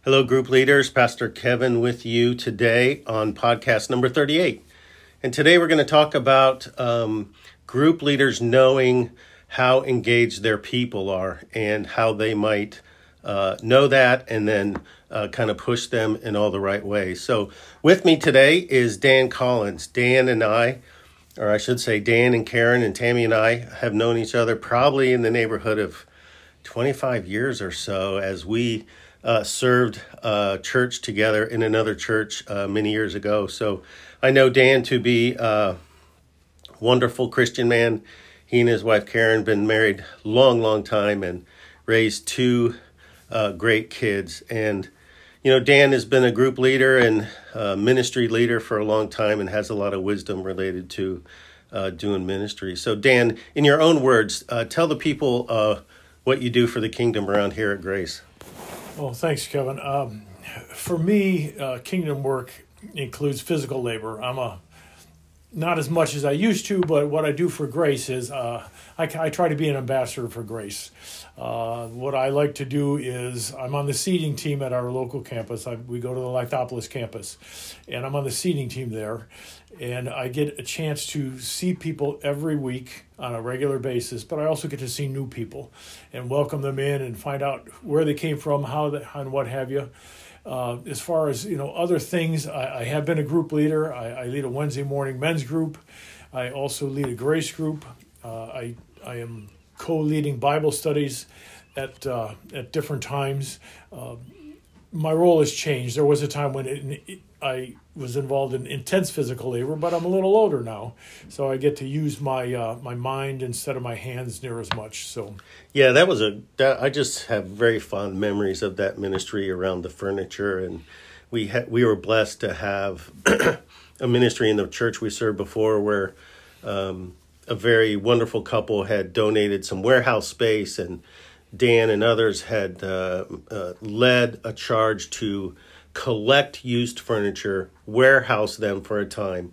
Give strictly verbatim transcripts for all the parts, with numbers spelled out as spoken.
Hello, group leaders. Pastor Kevin with you today on podcast number thirty-eight. And today we're going to talk about um, group leaders knowing how engaged their people are and how they might uh, know that and then uh, kind of push them in all the right ways. So with me today is Dan Collins. Dan and I, or I should say Dan and Karen and Tammy and I have known each other probably in the neighborhood of twenty-five years or so as we Uh, served uh, church together in another church uh, many years ago. So I know Dan to be a wonderful Christian man. He and his wife Karen been married long, long time and raised two uh, great kids. And, you know, Dan has been a group leader and uh, ministry leader for a long time and has a lot of wisdom related to uh, doing ministry. So Dan, in your own words, uh, tell the people uh, what you do for the kingdom around here at Grace. Well, thanks, Kevin. Um, for me, uh, kingdom work includes physical labor. I'm a not as much as I used to, but what I do for Grace is uh, I, I try to be an ambassador for Grace. Uh, what I like to do is I'm on the seeding team at our local campus. I, we go to the Lithopolis campus, and I'm on the seeding team there. And I get a chance to see people every week on a regular basis, but I also get to see new people and welcome them in and find out where they came from, how they, and what have you. Uh, as far as, you know, other things, I, I have been a group leader. I, I lead a Wednesday morning men's group. I also lead a Grace group. Uh, I I am co-leading Bible studies at uh, at different times. Uh, my role has changed. There was a time when it, it, I was involved in intense physical labor, but I'm a little older now, so I get to use my uh, my mind instead of my hands near as much. So, yeah, that was a. That, I just have very fond memories of that ministry around the furniture, and we ha- we were blessed to have a ministry in the church we served before where um, a very wonderful couple had donated some warehouse space, and Dan and others had uh, uh, led a charge to collect used furniture, warehouse them for a time,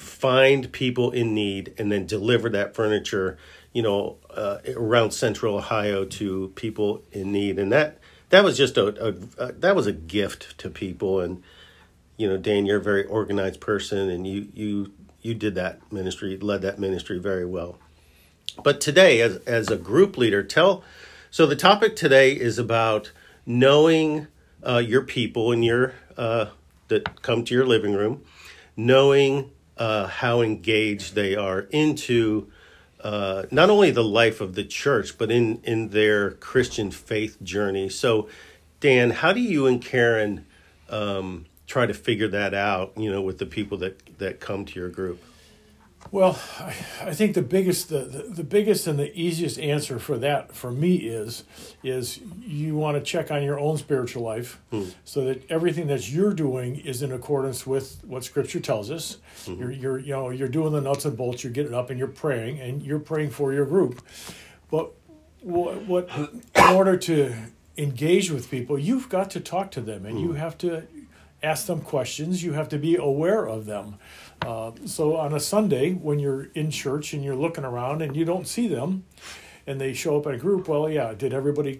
find people in need, and then deliver that furniture, you know, uh, around Central Ohio to people in need. And that that was just a, a, a that was a gift to people. And you know, Dan, you're a very organized person, and you you you did that ministry, led that ministry very well. But today, as as a group leader, tell. So the topic today is about knowing uh, your people and your uh, that come to your living room, knowing uh, how engaged they are into uh, not only the life of the church, but in, in their Christian faith journey. So, Dan, how do you and Karen um, try to figure that out, you know, with the people that, that come to your group? Well, I, I think the biggest the, the, the biggest and the easiest answer for that for me is is you want to check on your own spiritual life hmm. so that everything that you're doing is in accordance with what Scripture tells us. Mm-hmm. You're you're you know you're doing the nuts and bolts. You're getting up and you're praying and you're praying for your group. But what, what in order to engage with people, you've got to talk to them and hmm. you have to ask them questions. You have to be aware of them. Uh, so on a Sunday, when you're in church and you're looking around and you don't see them, and they show up in a group, well, yeah, did everybody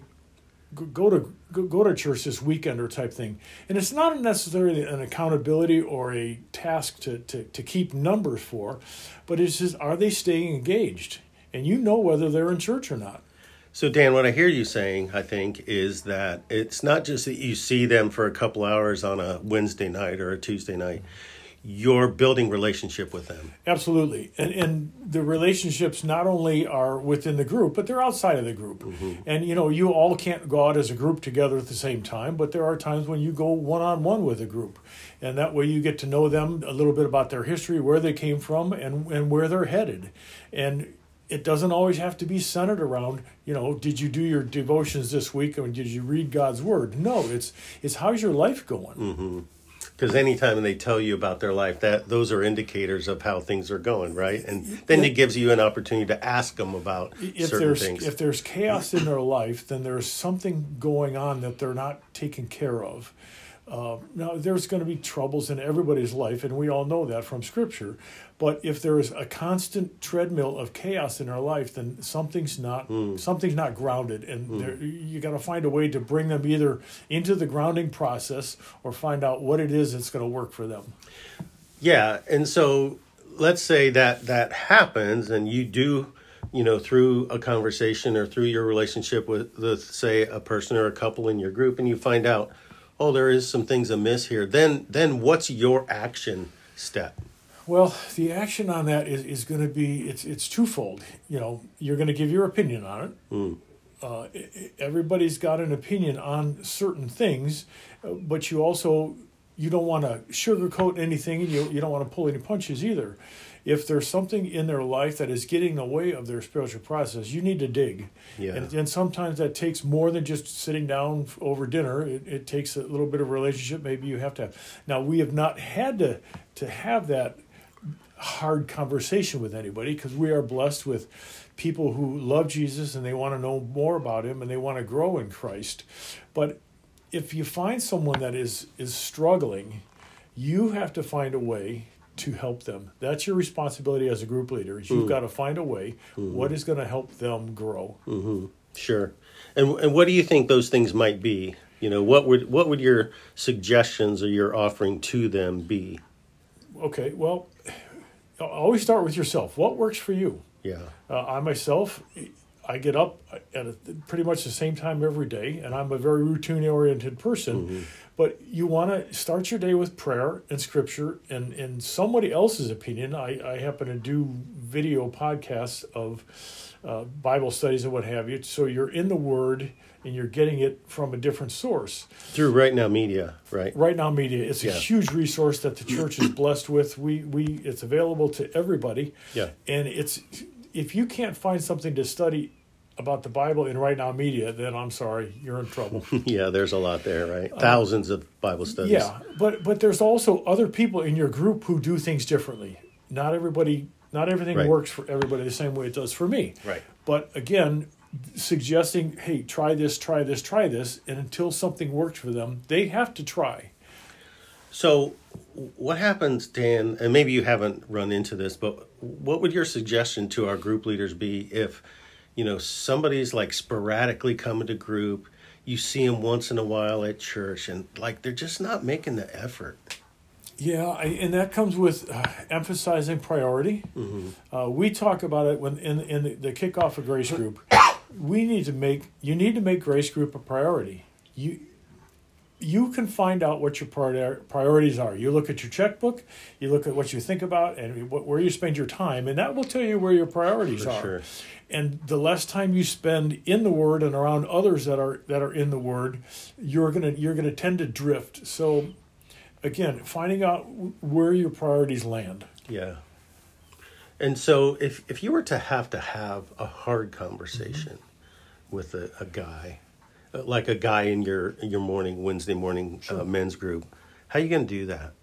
go to go, go to church this weekend or type thing? And it's not necessarily an accountability or a task to, to, to keep numbers for, but it's just, are they staying engaged? And you know whether they're in church or not. So, Dan, what I hear you saying, I think, is that it's not just that you see them for a couple hours on a Wednesday night or a Tuesday night. You're building relationship with them. Absolutely. And and the relationships not only are within the group, but they're outside of the group. Mm-hmm. And, you know, you all can't go out as a group together at the same time, but there are times when you go one-on-one with a group. And that way you get to know them a little bit about their history, where they came from, and, and where they're headed. And it doesn't always have to be centered around, you know, did you do your devotions this week, or did you read God's Word? No, it's it's how's your life going? Mm-hmm. Because anytime they tell you about their life, that those are indicators of how things are going, right? And then it gives you an opportunity to ask them about if certain there's, things. If there's chaos in their life, then there's something going on that they're not taking care of. Uh, now, there's going to be troubles in everybody's life, and we all know that from Scripture. But if there is a constant treadmill of chaos in our life, then something's not mm. something's not grounded, and mm. there, you got to find a way to bring them either into the grounding process or find out what it is that's going to work for them. Yeah, and so let's say that that happens, and you do, you know, through a conversation or through your relationship with, with, say, a person or a couple in your group, and you find out, oh, there is some things amiss here. Then, then what's your action step? Well, the action on that is, is going to be, it's it's twofold. You know, you're going to give your opinion on it. Mm. Uh, everybody's got an opinion on certain things, but you also, you don't want to sugarcoat anything, and you, you don't want to pull any punches either. If there's something in their life that is getting in the way of their spiritual process, you need to dig. Yeah. And, and sometimes that takes more than just sitting down over dinner. It, it takes a little bit of relationship. Maybe you have to have. Now, we have not had to, to have that hard conversation with anybody because we are blessed with people who love Jesus and they want to know more about him and they want to grow in Christ. But if you find someone that is is struggling, you have to find a way to help them. That's your responsibility as a group leader. Is you've mm. got to find a way mm-hmm. what is going to help them grow. Mm-hmm. Sure. And and what do you think those things might be? You know, what would what would your suggestions or your offering to them be? Okay, well, always start with yourself. What works for you? Yeah. Uh, I myself, I get up at a, pretty much the same time every day, and I'm a very routine-oriented person. Mm-hmm. But you want to start your day with prayer and scripture and, and somebody else's opinion. I, I happen to do video podcasts of uh, Bible studies and what have you. So you're in the Word and you're getting it from a different source. Through Right Now Media, right? Right Now Media. It's a yeah. huge resource that the church is blessed with. We we It's available to everybody. Yeah. And it's if you can't find something to study about the Bible in Right Now Media, then I'm sorry, you're in trouble. Yeah, there's a lot there, right? Thousands uh, of Bible studies. Yeah, but but there's also other people in your group who do things differently. Not everybody, not everything right. works for everybody the same way it does for me. Right. But again, suggesting, hey, try this, try this, try this, and until something works for them, they have to try. So what happens, Dan, and maybe you haven't run into this, but what would your suggestion to our group leaders be if, you know, somebody's like sporadically coming to group, you see them once in a while at church, and like they're just not making the effort? Yeah, I, and that comes with uh, emphasizing priority. Mm-hmm. Uh, we talk about it when in in the, the kickoff of Grace Group. We need to make you need to make Grace Group a priority. You you can find out what your priori- priorities are. You look at your checkbook, you look at what you think about, and what, where you spend your time, and that will tell you where your priorities For are. Sure. And the less time you spend in the Word and around others that are that are in the Word, you're gonna you're gonna tend to drift. So, again, finding out where your priorities land. Yeah. And so, if if you were to have to have a hard conversation mm-hmm. with a, a guy, like a guy in your in your morning Wednesday morning sure. uh, men's group, how are you going to do that?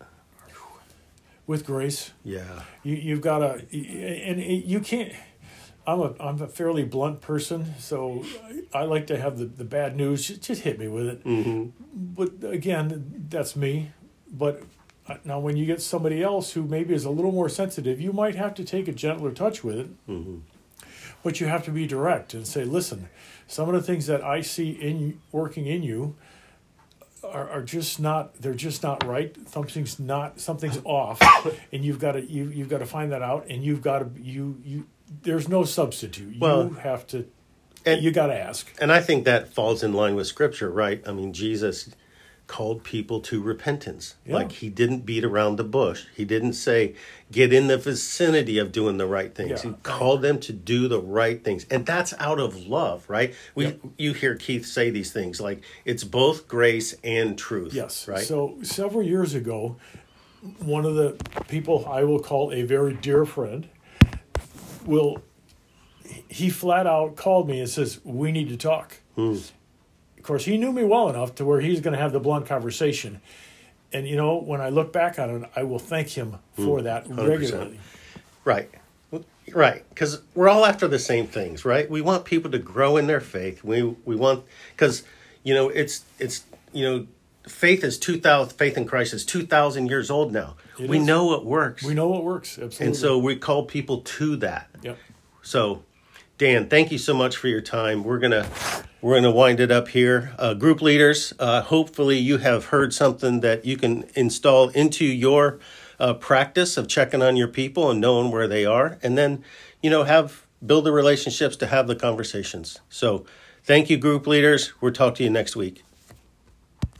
With grace. Yeah. You you've got to, and you can't. I'm a I'm a fairly blunt person, so I like to have the, the bad news. Just, just hit me with it. Mm-hmm. But again, that's me. But now, when you get somebody else who maybe is a little more sensitive, you might have to take a gentler touch with it. Mm-hmm. But you have to be direct and say, "Listen, some of the things that I see in working in you are, are just not. They're just not right. Something's not. Something's off, and you've got to you you've got to find that out, and you've got to you you." There's no substitute. Well, you have to, and, you got to ask. And I think that falls in line with Scripture, right? I mean, Jesus called people to repentance. Yeah. Like, he didn't beat around the bush. He didn't say, get in the vicinity of doing the right things. Yeah. He called them to do the right things. And that's out of love, right? We yep. You hear Keith say these things, like, it's both grace and truth. Yes. Right? So several years ago, one of the people I will call a very dear friend, will he flat out called me and says, we need to talk. Hmm. Of course, he knew me well enough to where he's going to have the blunt conversation. And, you know, when I look back on it, I will thank him for hmm. that regularly. one hundred percent. Right. Right. Because we're all after the same things, right? We want people to grow in their faith. We we want, because, you know, it's, it's you know, faith is two thousand. Faith in Christ is two thousand years old now. It we is. know what works. We know what works. Absolutely. And so we call people to that. Yep. So, Dan, thank you so much for your time. We're gonna we're gonna wind it up here. Uh, group leaders, uh, hopefully you have heard something that you can install into your uh, practice of checking on your people and knowing where they are, and then you know have build the relationships to have the conversations. So, thank you, group leaders. We'll talk to you next week.